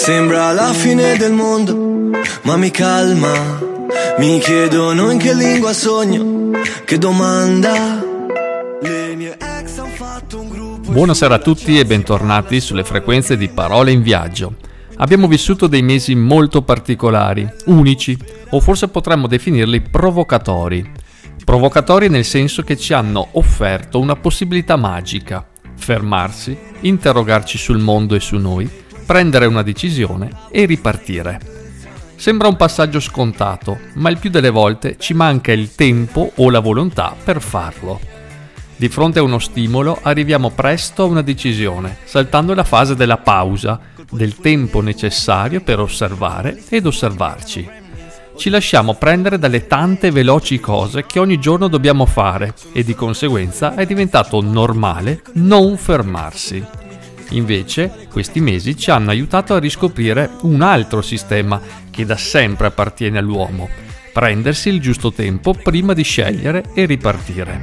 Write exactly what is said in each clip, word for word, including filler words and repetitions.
Sembra la fine del mondo, ma mi calma. Mi chiedono in che lingua sogno, che domanda. Le mie ex han fatto un gruppo. Buonasera a tutti e bentornati sulle frequenze di Parole in Viaggio. Abbiamo vissuto dei mesi molto particolari, unici, o forse potremmo definirli provocatori. Provocatori nel senso che ci hanno offerto una possibilità magica: fermarsi, interrogarci sul mondo e su noi, prendere una decisione e ripartire. Sembra un passaggio scontato, ma il più delle volte ci manca il tempo o la volontà per farlo. Di fronte a uno stimolo arriviamo presto a una decisione, saltando la fase della pausa, del tempo necessario per osservare ed osservarci. Ci lasciamo prendere dalle tante veloci cose che ogni giorno dobbiamo fare e di conseguenza è diventato normale non fermarsi. Invece, questi mesi ci hanno aiutato a riscoprire un altro sistema che da sempre appartiene all'uomo: prendersi il giusto tempo prima di scegliere e ripartire.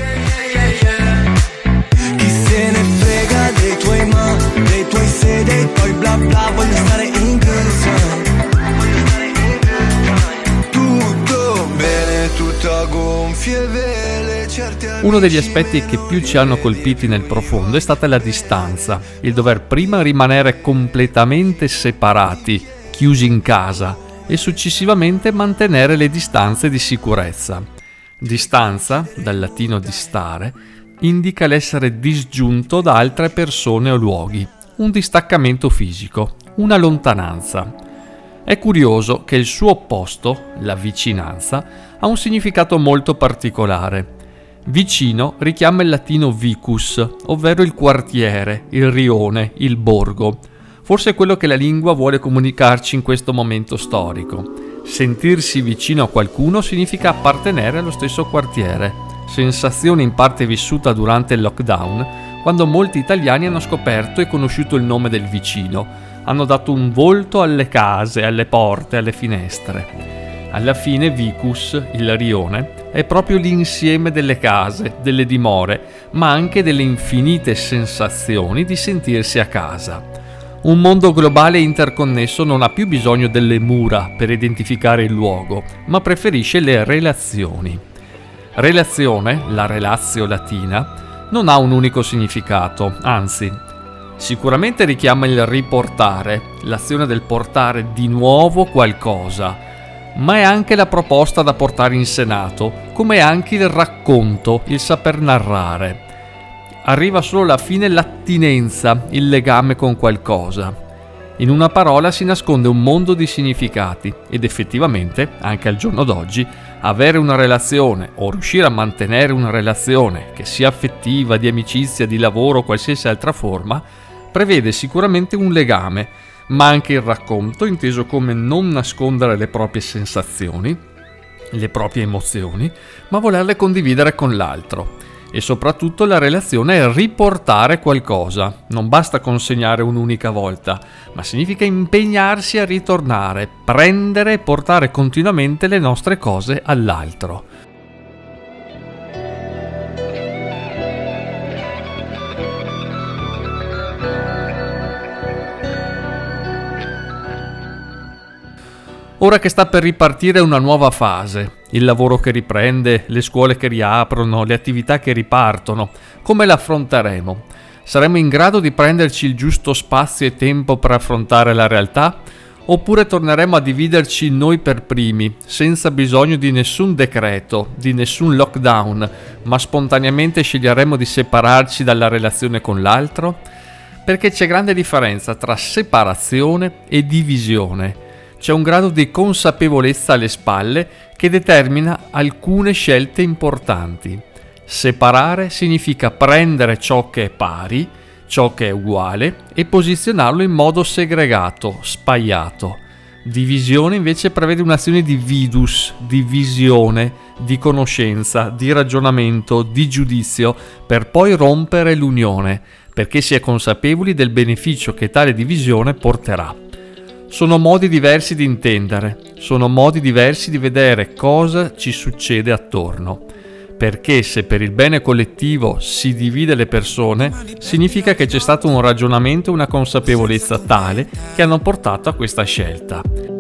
Chi se ne frega dei tuoi ma, dei tuoi se, dei tuoi bla bla, voglio stare in good time. Tutto bene, tutto a gonfie vele, certi amici. Uno degli aspetti che più ci hanno colpiti nel profondo è stata la distanza, il dover prima rimanere completamente separati, chiusi in casa, e successivamente mantenere le distanze di sicurezza. Distanza, dal latino distare, indica l'essere disgiunto da altre persone o luoghi, un distaccamento fisico, una lontananza. È curioso che il suo opposto, la vicinanza, ha un significato molto particolare. Vicino richiama il latino vicus, ovvero il quartiere, il rione, il borgo. Forse è quello che la lingua vuole comunicarci in questo momento storico. Sentirsi vicino a qualcuno significa appartenere allo stesso quartiere, sensazione in parte vissuta durante il lockdown, quando molti italiani hanno scoperto e conosciuto il nome del vicino, hanno dato un volto alle case, alle porte, alle finestre. Alla fine vicus, il rione, è proprio l'insieme delle case, delle dimore, ma anche delle infinite sensazioni di sentirsi a casa. Un mondo globale e interconnesso non ha più bisogno delle mura per identificare il luogo, ma preferisce le relazioni. Relazione, la relatio latina, non ha un unico significato, anzi, sicuramente richiama il riportare, l'azione del portare di nuovo qualcosa, ma è anche la proposta da portare in senato, come anche il racconto, il saper narrare. Arriva solo alla fine l'attinenza, il legame con qualcosa. In una parola si nasconde un mondo di significati ed effettivamente, anche al giorno d'oggi, avere una relazione o riuscire a mantenere una relazione, che sia affettiva, di amicizia, di lavoro o qualsiasi altra forma, prevede sicuramente un legame, ma anche il racconto, inteso come non nascondere le proprie sensazioni, le proprie emozioni, ma volerle condividere con l'altro. E soprattutto la relazione è riportare qualcosa. Non basta consegnare un'unica volta, ma significa impegnarsi a ritornare, prendere e portare continuamente le nostre cose all'altro. Ora che sta per ripartire una nuova fase, il lavoro che riprende, le scuole che riaprono, le attività che ripartono, come l'affronteremo? Saremo in grado di prenderci il giusto spazio e tempo per affrontare la realtà? Oppure torneremo a dividerci noi per primi, senza bisogno di nessun decreto, di nessun lockdown, ma spontaneamente sceglieremo di separarci dalla relazione con l'altro? Perché c'è grande differenza tra separazione e divisione. C'è un grado di consapevolezza alle spalle che determina alcune scelte importanti. Separare significa prendere ciò che è pari, ciò che è uguale, e posizionarlo in modo segregato, spaiato. Divisione invece prevede un'azione di vidus, di visione, di conoscenza, di ragionamento, di giudizio, per poi rompere l'unione, perché si è consapevoli del beneficio che tale divisione porterà. Sono modi diversi di intendere, sono modi diversi di vedere cosa ci succede attorno. perché se per il bene collettivo si divide le persone, significa che c'è stato un ragionamento e una consapevolezza tale che hanno portato a questa scelta.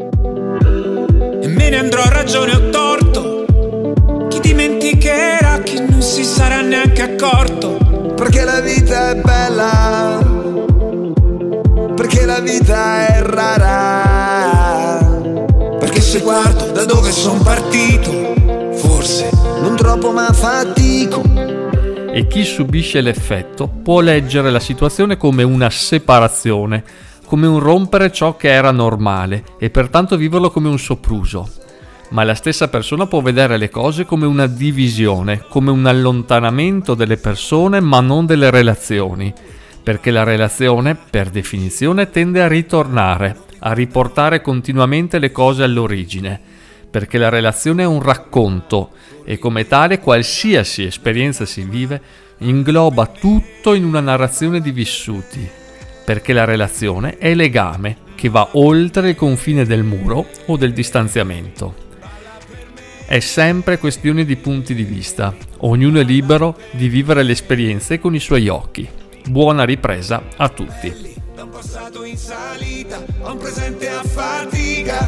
E me ne andrò a ragione o torto, chi dimenticherà, chi non si sarà neanche accorto. Perché la vita è bella, perché la vita è rara, perché se guardo da dove son partito, forse non troppo ma fatico. E chi subisce l'effetto può leggere la situazione come una separazione, come un rompere ciò che era normale e pertanto viverlo come un sopruso. Ma la stessa persona può vedere le cose come una divisione, come un allontanamento delle persone ma non delle relazioni, perché la relazione, per definizione, tende a ritornare, a riportare continuamente le cose all'origine, perché la relazione è un racconto e come tale qualsiasi esperienza si vive ingloba tutto in una narrazione di vissuti, perché la relazione è legame che va oltre il confine del muro o del distanziamento. È sempre questione di punti di vista, ognuno è libero di vivere le esperienze con i suoi occhi. Buona ripresa a tutti. Da un passato in salita a un presente a fatica,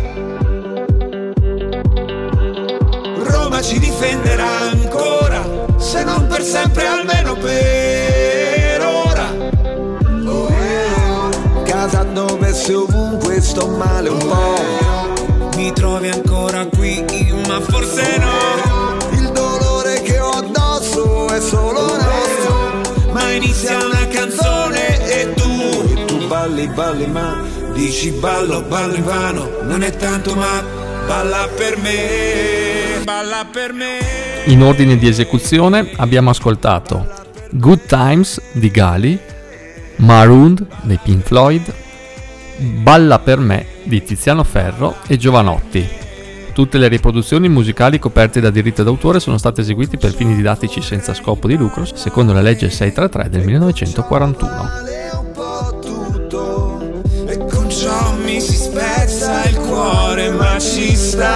Roma ci difenderà ancora, se non per sempre almeno per ora. Oh, yeah. Casa dove se ovunque sto male un po', mi trovi ancora qui, ma forse no. Il dolore che ho addosso è solo nostro, ma inizia una canzone e tu e tu balli, balli ma dici ballo, ballo in vano, non è tanto ma balla per me, balla per me. In ordine di esecuzione abbiamo ascoltato Good Times di Gali, Marooned dei Pink Floyd, Balla per me di Tiziano Ferro e Giovanotti. Tutte le riproduzioni musicali coperte da diritto d'autore sono state eseguite per fini didattici senza scopo di lucro, secondo la legge seicentotrentatré del millenovecentoquarantuno. E con ciò mi si spezza il cuore, ma ci sta.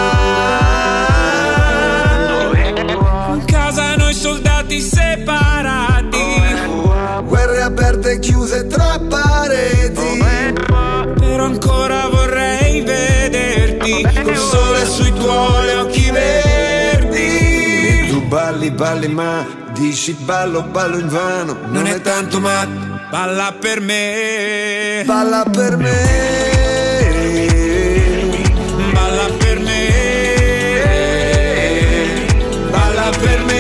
In casa noi soldati separati, guerre aperte e chiuse tra pareti, però ancora vorrei vederti col sole sui tuoi occhi verdi. e tu balli, balli ma dici ballo, ballo in vano, Non è tanto ma balla per me, balla per me, balla per me, balla per me.